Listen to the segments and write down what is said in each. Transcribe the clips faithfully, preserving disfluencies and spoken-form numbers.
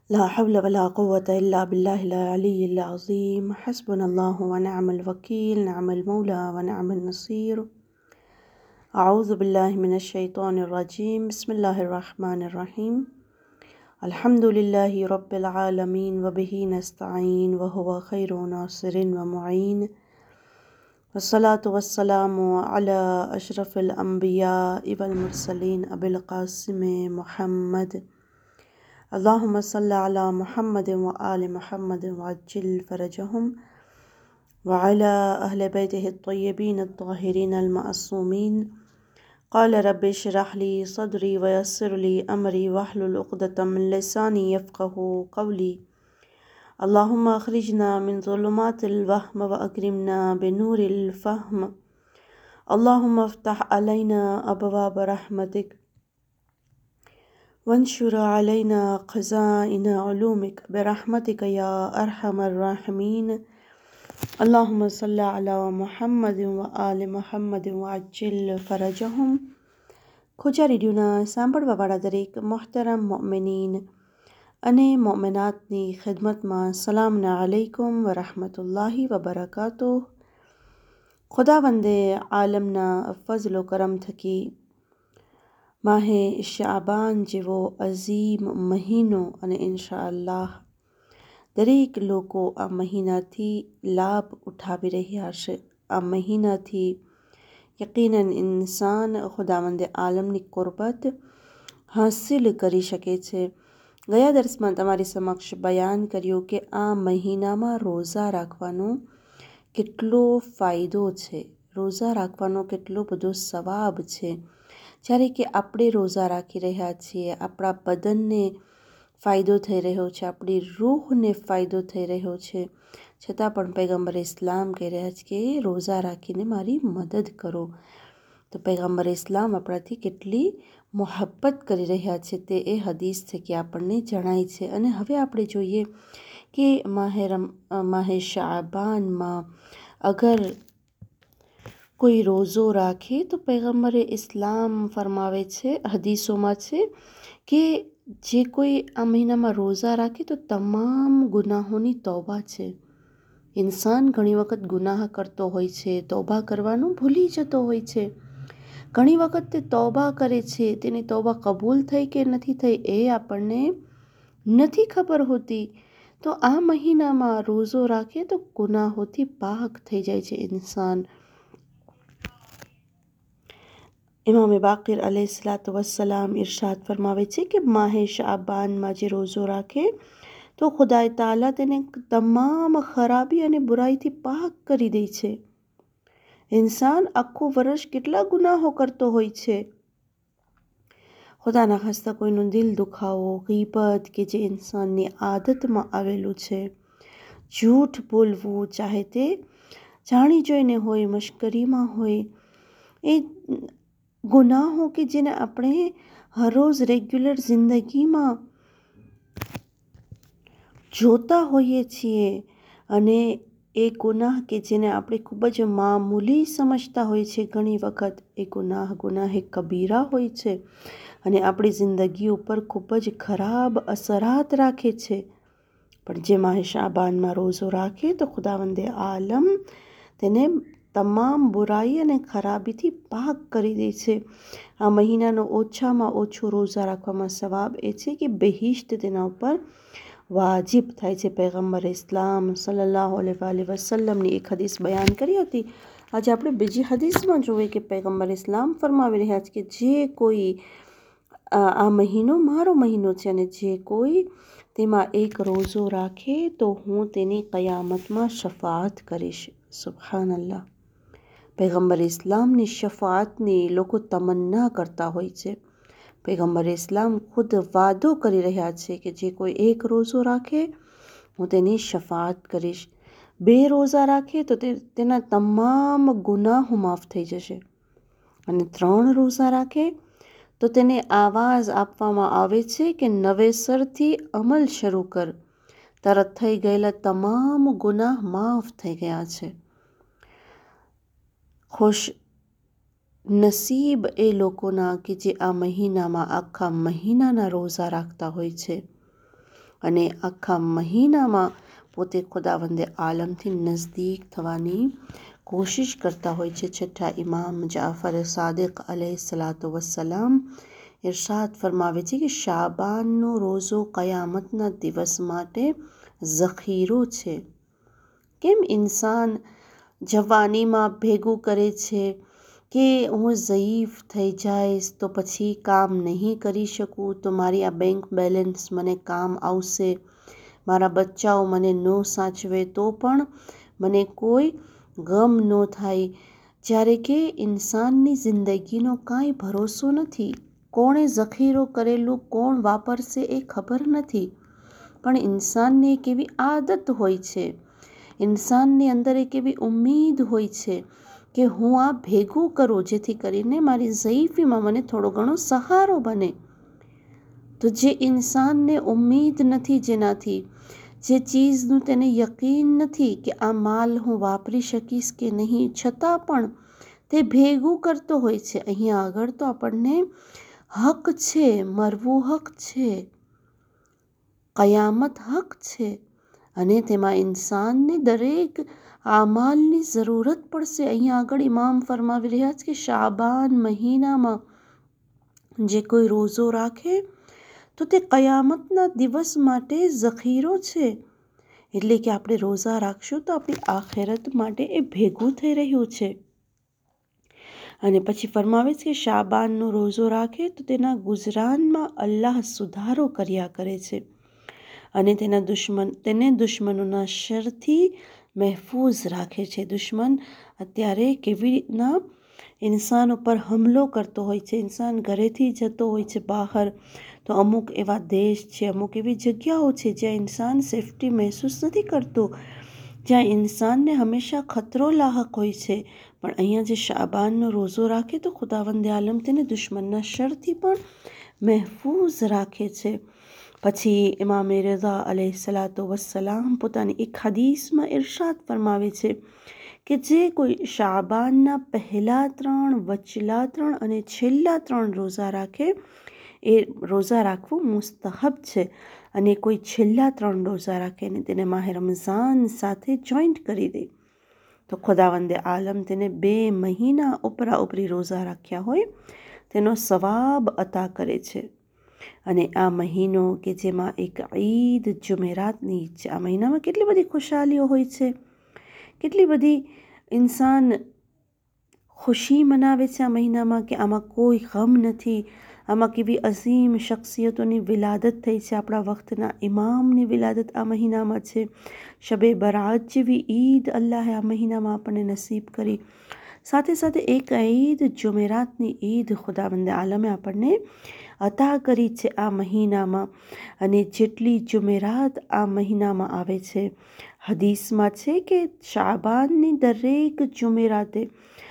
لا حول ولا قوة إلا بالله العلي العظيم. حسبنا الله ونعم الوكيل، نعم المولى ونعم النصير. أعوذ بالله من الشيطان الرجيم. بسم الله الرحمن الرحيم. الحمد لله رب العالمين وبه نستعين وهو خير ناصر ومعين، والصلاة والسلام على أشرف الأنبياء والمرسلين أبي القاسم محمد. اللهم صل على محمد وآل محمد وعجل فرجهم، وعلى أهل بيته الطيبين الطاهرين المعصومين. قال رب اشرح لي صدري ويسر لي أمري واحلل عقدة من لساني يفقه قولي. اللهم أخرجنا من ظلمات الوهم وأكرمنا بنور الفهم. اللهم افتح علينا أبواب رحمتك وانشر علينا خزائن علومك برحمتك يا أرحم الراحمين. اللهم صل على محمد وآل محمد وعجل فرجهم. ખોજા રેડિયોના સાંભળવાવાળા દરેક મોહતરમ મોમિનીન અને મોમિનાતની ખિદમતમાં સલામના અલૈકુમ વરહમતુલ્લાહી વબરકાતુહ. ખુદાવંદે આલમના ફઝલ કરમ થકી માહે શાબાન જેવો અઝીમ મહિનો અને ઇન્શા અલ્લાહ દરેક લોકો આ મહિનાથી લાભ ઉઠાવી રહ્યા છે. આ મહિનાથી યકીનન ઇન્સાન ખુદાવંદે આલમની કુરબત હાસિલ કરી શકે છે. ગયા દર્સમાં તમારી સમક્ષ બયાન કર્યું કે આ મહિનામાં રોઝા રાખવાનો કેટલો ફાયદો છે, રોઝા રાખવાનો કેટલો બધો સવાબ છે. જ્યારે કે આપણે રોઝા રાખી રહ્યા છીએ, આપણા બદનને ફાયદો થઈ રહ્યો છે, આપણી રૂહને ફાયદો થઈ રહ્યો છે, છતાં પણ પૈગંબર ઇસ્લામ કહી રહ્યા છે કે રોઝા રાખીને મારી મદદ કરો. તો પૈગંબર ઇસ્લામ આપણાથી કેટલી મોહબ્બત કરી રહ્યા છે તે એ હદીસ થકી આપણને જણાય છે. અને હવે આપણે જોઈએ કે માહે રમ માહે શાબાનમાં અગર કોઈ રોઝો રાખે તો પૈગંબરે ઇસ્લામ ફરમાવે છે, હદીસોમાં છે કે જે કોઈ આ મહિનામાં રોઝા રાખે તો તમામ ગુનાહોની તૌબા છે. ઇન્સાન ઘણી વખત ગુનાહ કરતો હોય છે, તૌબા કરવાનું ભૂલી જતો હોય છે. ઘણી વખત તે તૌબા કરે છે, તેની તૌબા કબૂલ થઈ કે નથી થઈ એ આપણને નથી ખબર હોતી. તો આ મહિનામાં રોઝો રાખે તો ગુનાહોથી પાક થઈ જાય છે ઇન્સાન. ઇમામ બાકિર અલૈહિસ્સલાતુ વસ્સલામ ઇરશાદ ફરમાવે છે કે માહે શાબાનમાં જે રોઝો રાખે તો ખુદાય તાલા તેને તમામ ખરાબી અને બુરાઈથી પાક કરી દે છે. ઇન્સાન આખું વર્ષ કેટલા ગુનાહો કરતો હોય છે. ખુદાના ખાસ્તા કોઈનું દિલ દુખાવો, ગીબત કે જે ઇન્સાનની આદતમાં આવેલું છે, જૂઠ બોલવું, ચાહે તે જાણી જોઈને હોય, મશ્કરીમાં હોય, એ ગુનાહો કે જેને આપણે હરરોજ રેગ્યુલર જિંદગીમાં જોતા હોઈએ છીએ, અને એ ગુનાહ કે જેને આપણે ખૂબ જ મામૂલી સમજતા હોય છે, ઘણી વખત એ ગુનાહ ગુનાહે કબીરા હોય છે અને આપણી જિંદગી ઉપર ખૂબ જ ખરાબ અસરાત રાખે છે. પણ જે માહે શાબાનમાં રોઝો રાખે તો ખુદાવંદે આલમ તેને તમામ બુરાઈ અને ખરાબીથી પાક કરી દે છે. આ મહિનાનો ઓછામાં ઓછો રોઝા રાખવામાં સવાબ એ છે કે બહિશ્ત તેના ઉપર વાજિબ થાય છે. પૈગંબર ઇસ્લામ સલ્લલ્લાહુ અલૈહિ વસલ્લમની એક હદીસ બયાન કરી હતી. આજે આપણે બીજી હદીસમાં જોઈએ કે પૈગંબર ઇસ્લામ ફરમાવી રહ્યા છે કે જે કોઈ આ મહિનો મારો મહિનો છે અને જે કોઈ તેમાં એક રોઝો રાખે તો હું તેની કયામતમાં શફાત કરીશ. સુબહાનલ્લાહ. પૈગંબર ઇસ્લામની શફાતની લોકો તમન્ના કરતા હોય છે. પૈગંબર ઇસ્લામ ખુદ વાદો કરી રહ્યા છે કે જે કોઈ એક રોઝો રાખે હું તેની શફાત કરીશ. બે રોઝા રાખે તો તે તેના તમામ ગુનાહો માફ થઈ જશે, અને ત્રણ રોઝા રાખે તો તેને આવાજ આપવામાં આવે છે કે નવેસરથી અમલ શરૂ કર, તરત થઈ ગયેલા તમામ ગુનાહ માફ થઈ ગયા છે. ખુશ નસીબ એ લોકોના કે જે આ મહિનામાં આખા મહિનાના રોઝા રાખતા હોય છે. અને આખા મહિનામાં પોતે ખુદાવંદે આલમથી નજદીક થવાની કોશિશ કરતા હોય છે. છઠ્ઠા ઇમામ જાફર સાદિક અલૈહિસ્સલાતુ વસ્સલામ ઇરશાદ ફરમાવે છે કે શાબાનનો રોઝો કયામતના દિવસ માટે ઝખીરો છે. કેમ ઇન્સાન જવાનીમાં ભેગું કરે છે કે હું ઝયીફ થઈ જઈશ તો પછી કામ નહીં કરી શકું, તો મારી આ બેંક બેલેન્સ મને કામ આવશે, મારા બચ્ચાઓ મને ન સાચવે તો પણ મને કોઈ ગમ ન થાય. જ્યારે કે ઇન્સાનની જિંદગીનો કાંઈ ભરોસો નથી. કોણે ઝખીરો કરેલું કોણ વાપરશે એ ખબર નથી. પણ ઇન્સાનને એક એવી આદત હોય છે, ઇન્સાનની અંદર એક એવી ઉમ્મીદ હોય છે કે હું આ ભેગું કરું જેથી કરીને મારી ઝયીફીમાં મને થોડો ઘણો સહારો બને. તો જે ઇન્સાનને ઉમ્મીદ નથી, જેનાથી જે ચીઝનું તેને યકીન નથી કે આ માલ હું વાપરી શકીશ કે નહીં, છતાં પણ તે ભેગું કરતો હોય છે. અહીંયા આગળ તો આપણને હક છે, મરવું હક છે, કયામત હક છે, અને તેમાં ઇન્સાનને દરેક આમાલની જરૂરત પડશે. અહીંયા આગળ ઇમામ ફરમાવી રહ્યા છે કે શાબાન મહિનામાં જે કોઈ રોઝો રાખે તો તે કયામતના દિવસ માટે ઝખીરો છે. એટલે કે આપણે રોઝા રાખશું તો આપણી આખિરત માટે એ ભેગું થઈ રહ્યું છે. અને પછી ફરમાવે છે કે શાબાનનો રોઝો રાખે તો તેના ગુજરાનમાં અલ્લાહ સુધારો કર્યા કરે છે અને તેના દુશ્મન તેને દુશ્મનોના શરથી મહેફૂઝ રાખે છે. દુશ્મન અત્યારે કેવી રીતના ઇન્સાન ઉપર હુમલો કરતો હોય છે. ઇન્સાન ઘરેથી જતો હોય છે બહાર, તો અમુક એવા દેશ છે, અમુક એવી જગ્યાઓ છે જ્યાં ઇન્સાન સેફટી મહેસૂસ નથી કરતો, જ્યાં ઇન્સાનને હંમેશા ખતરો લાહક હોય છે. પણ અહીંયા જે શાબાનનો રોઝો રાખે તો ખુદાવંદે આલમ તેને દુશ્મનના શરથી પણ મહેફૂઝ રાખે છે. પછી ઇમામે રઝા અલૈહિસ્સલાતુ વસ્સલામ પોતાની એક હદીસમાં ઇરશાદ ફરમાવે છે કે જે કોઈ શાબાનના પહેલા ત્રણ, વચલા ત્રણ અને છેલ્લા ત્રણ રોઝા રાખે એ રોઝા રાખવું મુસ્તહબ છે. અને કોઈ છેલ્લા ત્રણ રોઝા રાખે અને તેને માહે રમઝાન સાથે જોઈન્ટ કરી દે તો ખુદાવંદે આલમ તેને બે મહિના ઉપરા ઉપરી રોઝા રાખ્યા હોય તેનો સવાબ અતા કરે છે. અને આ મહિનો કે જેમાં એક ઈદ જુમેરાતની ઈદ છે, આ મહિનામાં કેટલી બધી ખુશાલીઓ હોય છે, કેટલી બધી ઇન્સાન ખુશી મનાવે છે આ મહિનામાં કે આમાં કોઈ ગમ નથી. આમાં કેવી અઝીમ શખ્સિયતોની વિલાદત થઈ છે. આપણા વખતના ઇમામની વિલાદત આ મહિનામાં છે. શબે બરાત જેવી ઈદ અલ્લાહે આ મહિનામાં આપણને નસીબ કરી. સાથે સાથે એક ઈદ જુમેરાતની ઈદ ખુદાવંદે આલમે આપણને અતા કરી છે આ મહિનામાં. અને જેટલી જુમેરાત આ મહિનામાં આવે છે, હદીસમાં છે કે શાબાનની દરેક જુમેરાતે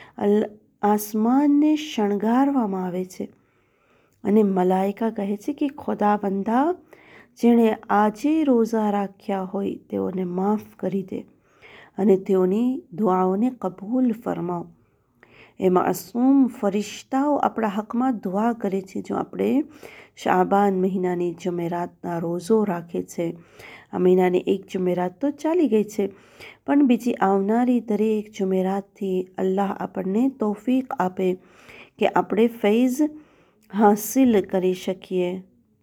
આસમાનને શણગારવામાં આવે છે અને મલાઈકા કહે છે કે ખુદાવંદા જેણે આજે રોઝા રાખ્યા હોય તેઓને માફ કરી દે અને તેઓની દુઆઓને કબૂલ ફરમાવ. એમાં માસૂમ ફરિશ્તાઓ આપણા હકમાં દુઆ કરે છે. જો આપણે શાબાન મહિનાની જુમેરાતના રોઝો રાખે છે, આ મહિનાની એક જુમેરાત તો ચાલી ગઈ છે, પણ બીજી આવનારી દરેક જુમેરાતથી અલ્લાહ આપણને તૌફીક આપે કે આપણે ફૈઝ હાસિલ કરી શકીએ.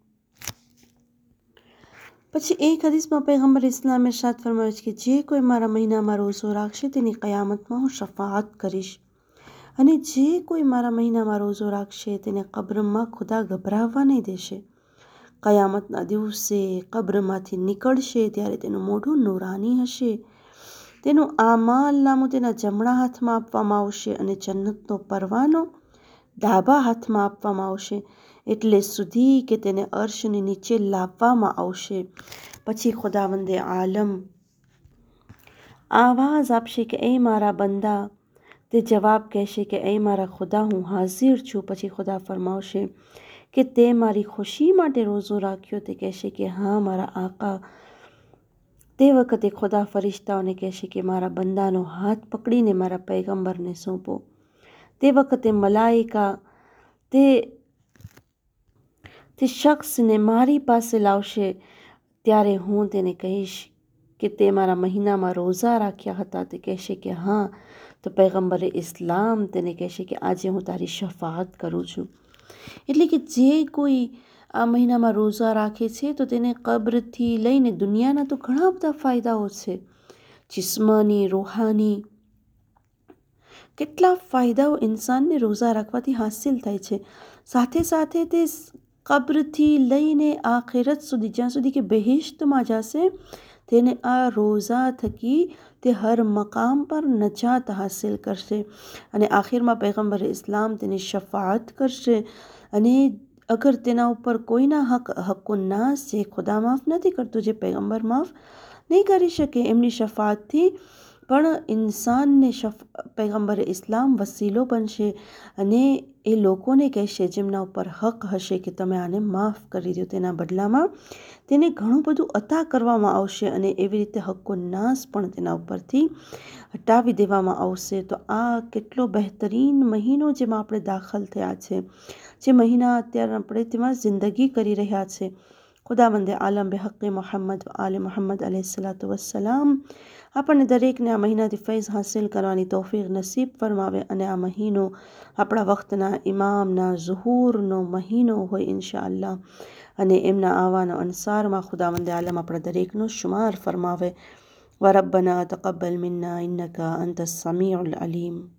પછી એક હદીસમાં પૈગંબર ઇસ્લામ ઇરશાદ ફરમાવે છે કે જે કોઈ મારા મહિનામાં રોઝો રાખશે તેની કયામતમાં હું શફાઅત કરીશ, અને જે કોઈ મારા મહિનામાં રોઝો રાખશે તેને કબ્રમાં ખુદા ગભરાવવા નહીં દેશે. કયામતના દિવસે કબ્રમાંથી નીકળશે ત્યારે તેનું મોઢું નૂરાની હશે, તેનું આમાલ નામું તેના જમણા હાથમાં આપવામાં આવશે અને જન્નતનો પરવાનો ડાબા હાથમાં આપવામાં આવશે, એટલે સુધી કે તેને અર્શની નીચે લાવવામાં આવશે. પછી ખુદાવંદે આલમ આવાજ આપશે કે એ મારા બંદા, તે જવાબ કહેશે કે એ મારા ખુદા હું હાજિર છું. પછી ખુદા ફરમાવશે કે તે મારી ખુશી માટે રોઝો રાખ્યો? તે કહેશે કે હા મારા આકા. તે વખતે ખુદા ફરિશ્તાઓને કહેશે કે મારા બંદાનો હાથ પકડીને મારા પૈગંબરને સોંપો. તે વખતે મલાઈકા તે તે શખ્સને મારી પાસે લાવશે. ત્યારે હું તેને કહીશ કે તે મારા મહિનામાં રોઝા રાખ્યા હતા. તે કહેશે કે હા. તો પૈગંબરે ઇસ્લામ તેને કહેશે કે આજે હું તારી શફાઅત કરું છું. એટલે કે જે કોઈ આ મહિનામાં રોઝા રાખે છે તો તેને કબ્રથી લઈને દુનિયાના તો ઘણા બધા ફાયદાઓ છે, જિસ્માની, રૂહાની. કેટલા ફાયદાઓ ઇન્સાનને રોઝા રાખવાથી હાસિલ થાય છે. સાથે સાથે તે કબ્રથી લઈને આખિરત સુધી, જ્યાં સુધી કે બહેશ્તમાં જશે, તેને આ રોઝા થકી તે હર મકામ પર નજાત હાસિલ કરશે. અને આખિરમાં પૈગંબર ઇસ્લામ તેની શફાઅત કરશે. અને અગર તેના ઉપર કોઈના હક હક્કુન્નાસ છે, ખુદા માફ નથી કરતું, જે પૈગંબર માફ નહીં કરી શકે, એમની શફાઅતથી પણ ઇન્સાનને શફ પૈગંબર ઇસ્લામ વસીલો બનશે. અને એ લોકોને કહેશે જેમના ઉપર હક હશે કે તમે આને માફ કરી દો. તેના બદલામાં તેને ઘણું બધું અતા કરવામાં આવશે અને એવી રીતે હક્કુન્નાસ પણ તેના ઉપરથી હટાવી દેવામાં આવશે. તો આ કેટલો બહેતરીન મહિનો જેમાં આપણે દાખલ થયા છે, જે મહિના અત્યારે આપણે તેમાં જિંદગી કરી રહ્યા છે. ખુદાવંદે આલમ બેહક્કે મોહમ્મદ આલે મોહમ્મદ અલૈહિસ્સલાતુ વસ્સલામ આપણને દરેકને આ મહિનાથી ફૈઝ હાસિલ કરવાની તૌફીક નસીબ ફરમાવે અને આ મહિનો આપણા વખતના ઇમામના ઝુહૂરનો મહિનો હોય ઇન્શા અલ્લાહ. અને એમના આવાના અનસારમાં ખુદાવંદે આલમ આપણા દરેકનો શુમાર ફરમાવે. વ રબ્બના તaqabbal મિન્ના ઇન્નકા અંતસ સમીઉલ અલીમ.